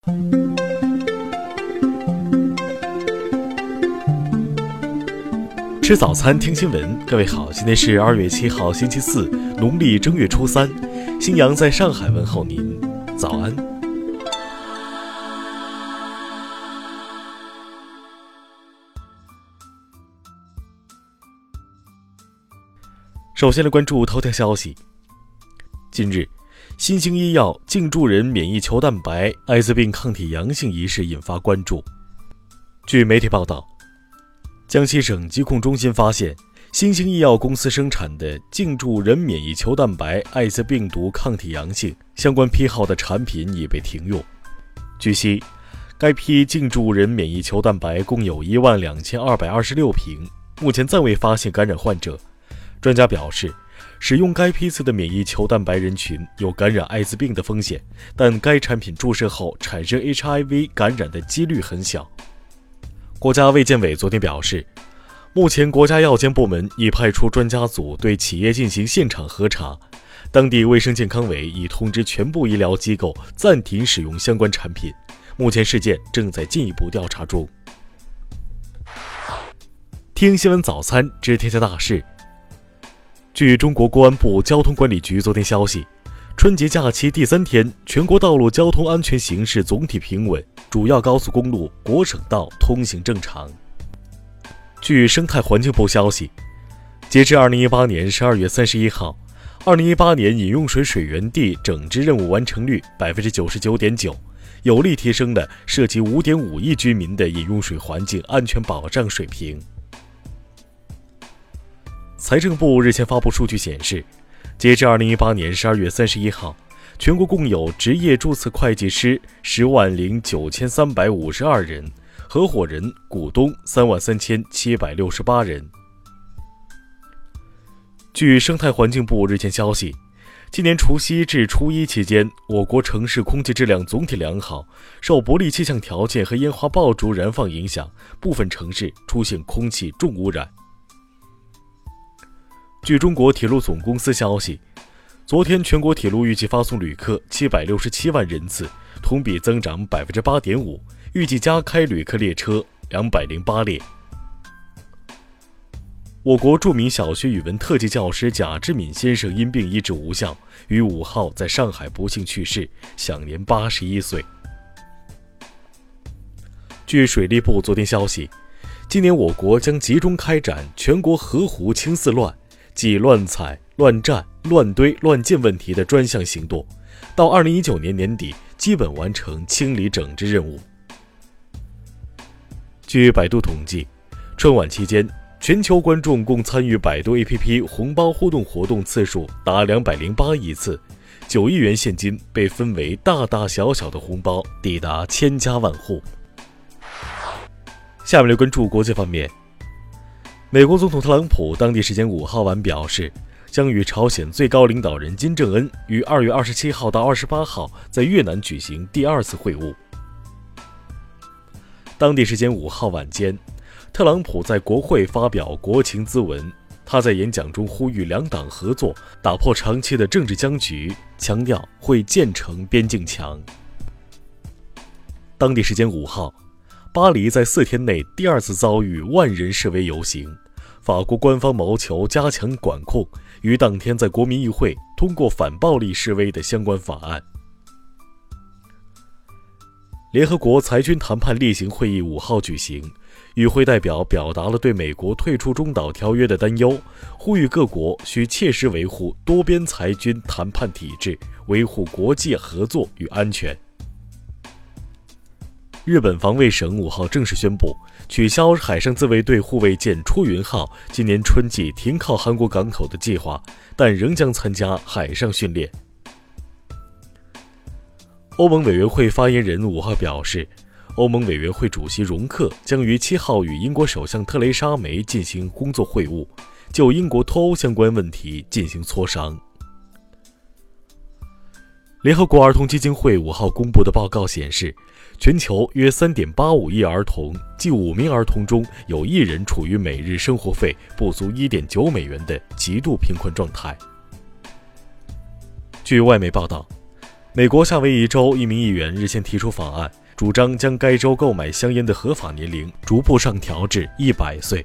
吃早餐听新闻，各位好，今天是2月7号星期四，农历正月初3，新阳在上海问候您，早安。首先来关注头条消息。近日，新兴医药净助人免疫球蛋白艾滋病抗体阳性一事引发关注。据媒体报道，江西省疾控中心发现，新兴医药公司生产的净助人免疫球蛋白艾滋病毒抗体阳性相关批号的产品已被停用。据悉，该批净助人免疫球蛋白共有12226瓶，目前暂未发现感染患者。专家表示，使用该批次的免疫球蛋白人群有感染艾滋病的风险，但该产品注射后产生 HIV 感染的几率很小。国家卫健委昨天表示，目前国家药监部门已派出专家组对企业进行现场核查，当地卫生健康委已通知全部医疗机构暂停使用相关产品，目前事件正在进一步调查中。听新闻早餐知天下大事。据中国公安部交通管理局昨天消息，春节假期第3天，全国道路交通安全形势总体平稳，主要高速公路、国省道通行正常。据生态环境部消息，截至2018年12月31号，2018年饮用水水源地整治任务完成率 99.9%， 有力提升了涉及 5.5 亿居民的饮用水环境安全保障水平。财政部日前发布数据显示，截至2018年12月31号，全国共有职业注册会计师109352人，合伙人、股东33768人。据生态环境部日前消息，今年除夕至初一期间，我国城市空气质量总体良好，受不利气象条件和烟花爆竹燃放影响，部分城市出现空气重污染。据中国铁路总公司消息，昨天全国铁路预计发送旅客767万人次，同比增长 8.5%， 预计加开旅客列车208列。我国著名小学语文特级教师贾志敏先生因病医治无效，于5号在上海不幸去世，享年81岁。据水利部昨天消息，今年我国将集中开展全国河湖清四乱，即乱采、乱占、乱堆、乱建问题的专项行动，到2019年年底基本完成清理整治任务。据百度统计，春晚期间，全球观众共参与百度 APP 红包互动活动次数达208亿次，9亿元现金被分为大大小小的红包抵达千家万户。下面来关注国际方面。美国总统特朗普当地时间5号晚表示，将与朝鲜最高领导人金正恩于2月27号到28号在越南举行第2次会晤。当地时间5号晚间，特朗普在国会发表国情咨文，他在演讲中呼吁两党合作，打破长期的政治僵局，强调会建成边境墙。当地时间5号，巴黎在4天内第2次遭遇万人示威游行，法国官方谋求加强管控，于当天在国民议会通过反暴力示威的相关法案。联合国裁军谈判例行会议5号举行，与会代表表达了对美国退出中导条约的担忧，呼吁各国需切实维护多边裁军谈判体制，维护国际合作与安全。日本防卫省5号正式宣布，取消海上自卫队护卫舰出云号今年春季停靠韩国港口的计划，但仍将参加海上训练。欧盟委员会发言人5号表示，欧盟委员会主席容克将于7号与英国首相特蕾莎梅进行工作会晤，就英国脱欧相关问题进行磋商。联合国儿童基金会5号公布的报告显示，全球约 3.85 亿儿童，即5名儿童中有1人处于每日生活费不足 1.9 美元的极度贫困状态。据外媒报道， 美国夏威夷州一名议员日前提出法案，主张将该州购买香烟的合法年龄逐步上调至100岁。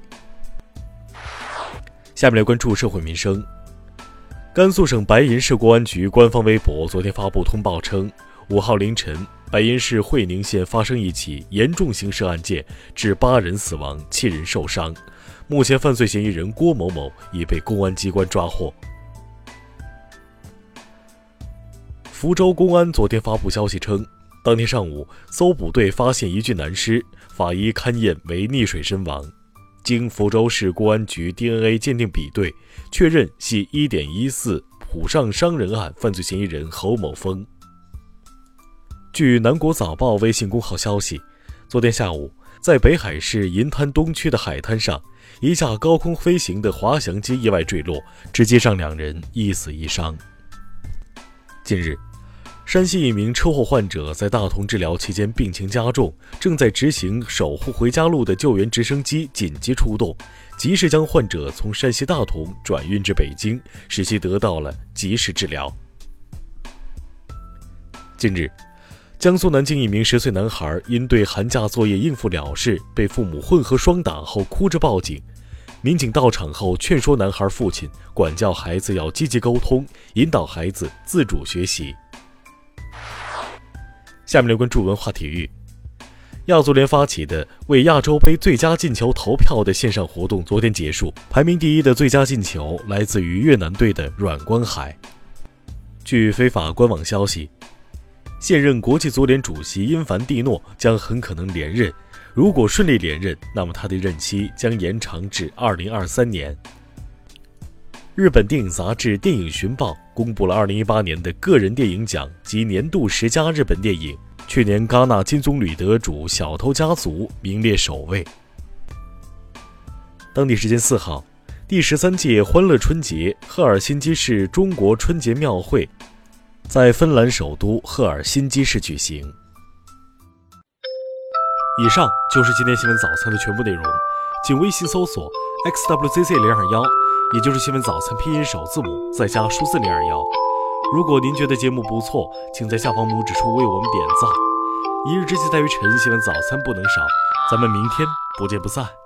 下面来关注社会民生。甘肃省白银市公安局官方微博昨天发布通报称，5号凌晨，白银市会宁县发生一起严重刑事案件，致8人死亡，7人受伤。目前犯罪嫌疑人郭某某已被公安机关抓获。福州公安昨天发布消息称，当天上午，搜捕队发现一具男尸，法医勘验为溺水身亡。经福州市公安局 DNA 鉴定比对，确认系 1.14 浦上伤人案犯罪嫌疑人侯某峰。据南国早报微信公号消息，昨天下午，在北海市银滩东区的海滩上，一架高空飞行的滑翔机意外坠落，致机上2人1死1伤。近日，山西一名车祸患者在大同治疗期间病情加重，正在执行守护回家路的救援直升机紧急出动，及时将患者从山西大同转运至北京，使其得到了及时治疗。近日，江苏南京一名10岁男孩因对寒假作业应付了事，被父母混合双打后哭着报警。民警到场后劝说男孩父亲管教孩子要积极沟通，引导孩子自主学习。下面来关注文化体育。亚足联发起的为亚洲杯最佳进球投票的线上活动昨天结束，排名第1的最佳进球来自于越南队的阮光海。据非法官网消息，现任国际足联主席因凡蒂诺将很可能连任，如果顺利连任，那么他的任期将延长至2023年。日本电影杂志《电影寻报》公布了2018年的个人电影奖及年度10佳日本电影，去年戛纳金棕榈得主《小偷家族》名列首位。当地时间4号，第13届欢乐春节赫尔辛基市中国春节庙会在芬兰首都赫尔辛基市举行。以上就是今天新闻早餐的全部内容，请微信搜索 xwzc021，也就是新闻早餐拼音首字母再加数字021。如果您觉得节目不错，请在下方拇指处为我们点赞。一日之计在于晨，新闻早餐不能少，咱们明天不见不散。